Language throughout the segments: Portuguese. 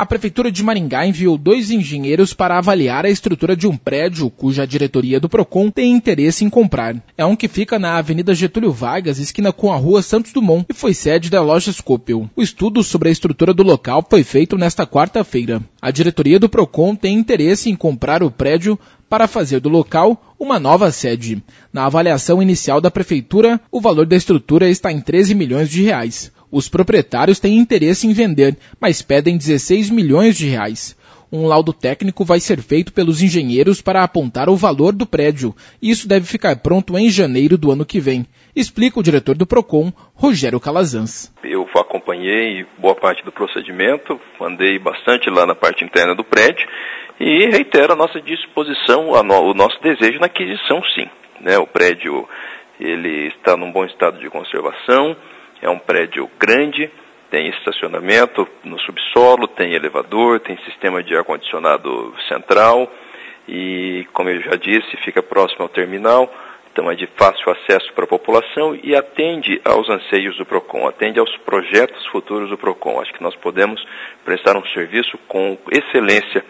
A Prefeitura de Maringá enviou 2 engenheiros para avaliar a estrutura de um prédio cuja diretoria do Procon tem interesse em comprar. É um que fica na Avenida Getúlio Vargas, esquina com a Rua Santos Dumont, e foi sede da loja Scopel. O estudo sobre a estrutura do local foi feito nesta quarta-feira. A diretoria do Procon tem interesse em comprar o prédio para fazer do local uma nova sede. Na avaliação inicial da Prefeitura, o valor da estrutura está em 13 milhões de reais. Os proprietários têm interesse em vender, mas pedem 16 milhões de reais. Um laudo técnico vai ser feito pelos engenheiros para apontar o valor do prédio, e isso deve ficar pronto em janeiro do ano que vem, explica o diretor do Procon, Rogério Calazans. Eu acompanhei boa parte do procedimento, andei bastante lá na parte interna do prédio e reitero a nossa disposição, o nosso desejo na aquisição, sim. O prédio ele está num bom estado de conservação, é um prédio grande, tem estacionamento no subsolo, tem elevador, tem sistema de ar-condicionado central e, como eu já disse, fica próximo ao terminal, então é de fácil acesso para a população e atende aos anseios do Procon, atende aos projetos futuros do Procon. Acho que nós podemos prestar um serviço com excelência,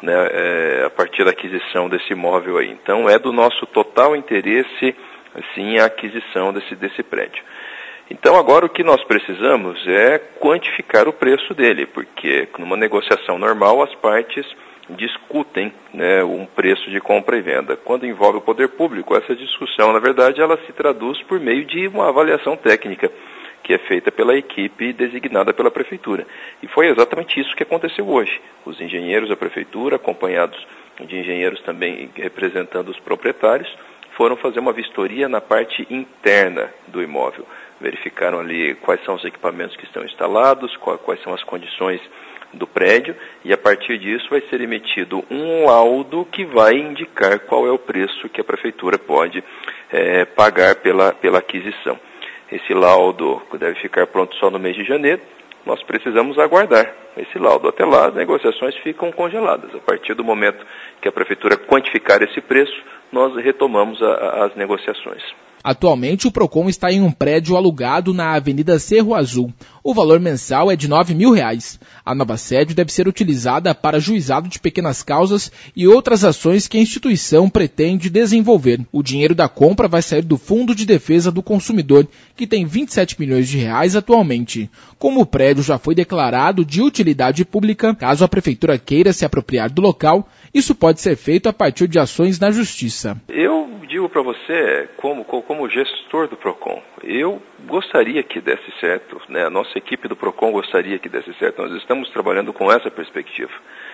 a partir da aquisição desse imóvel aí. Então é do nosso total interesse, assim, a aquisição desse prédio. Então agora o que nós precisamos é quantificar o preço dele, porque numa negociação normal as partes discutem um preço de compra e venda. Quando envolve o poder público, essa discussão, na verdade, ela se traduz por meio de uma avaliação técnica, que é feita pela equipe designada pela Prefeitura. E foi exatamente isso que aconteceu hoje. Os engenheiros da Prefeitura, acompanhados de engenheiros também representando os proprietários, foram fazer uma vistoria na parte interna do imóvel. Verificaram ali quais são os equipamentos que estão instalados, quais são as condições do prédio, e a partir disso vai ser emitido um laudo que vai indicar qual é o preço que a Prefeitura pode pagar pela aquisição. Esse laudo deve ficar pronto só no mês de janeiro. Nós precisamos aguardar esse laudo. Até lá, as negociações ficam congeladas. A partir do momento que a Prefeitura quantificar esse preço, nós retomamos as negociações. Atualmente, o Procon está em um prédio alugado na Avenida Cerro Azul. O valor mensal é de R$ 9.000. A nova sede deve ser utilizada para juizado de pequenas causas e outras ações que a instituição pretende desenvolver. O dinheiro da compra vai sair do Fundo de Defesa do Consumidor, que tem R$ 27 milhões de reais atualmente. Como o prédio já foi declarado de utilidade pública, caso a Prefeitura queira se apropriar do local, isso pode ser feito a partir de ações na Justiça. Eu digo para você, como gestor do Procon, eu gostaria que desse certo, a nossa equipe do Procon gostaria que desse certo. Nós estamos trabalhando com essa perspectiva,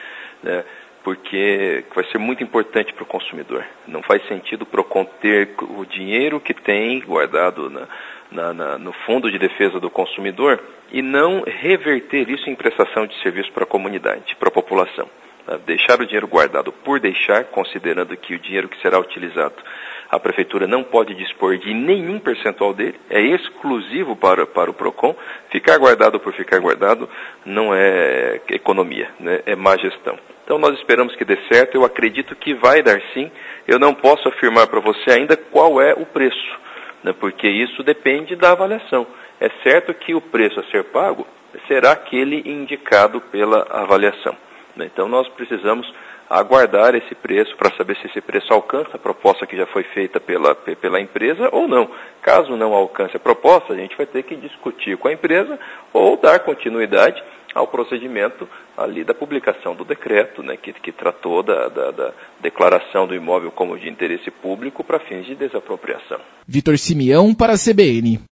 porque vai ser muito importante para o consumidor. Não faz sentido o Procon ter o dinheiro que tem guardado no Fundo de Defesa do Consumidor e não reverter isso em prestação de serviço para a comunidade, para a população. Deixar o dinheiro guardado por deixar, considerando que o dinheiro que será utilizado, a Prefeitura não pode dispor de nenhum percentual dele, é exclusivo para o Procon. Ficar guardado por ficar guardado não é economia, é má gestão. Então nós esperamos que dê certo, eu acredito que vai dar sim. Eu não posso afirmar para você ainda qual é o preço, porque isso depende da avaliação. É certo que o preço a ser pago será aquele indicado pela avaliação. Então nós precisamos aguardar esse preço para saber se esse preço alcança a proposta que já foi feita pela empresa ou não. Caso não alcance a proposta, a gente vai ter que discutir com a empresa ou dar continuidade ao procedimento ali da publicação do decreto, que tratou da declaração do imóvel como de interesse público para fins de desapropriação. Vitor Simeão para a CBN.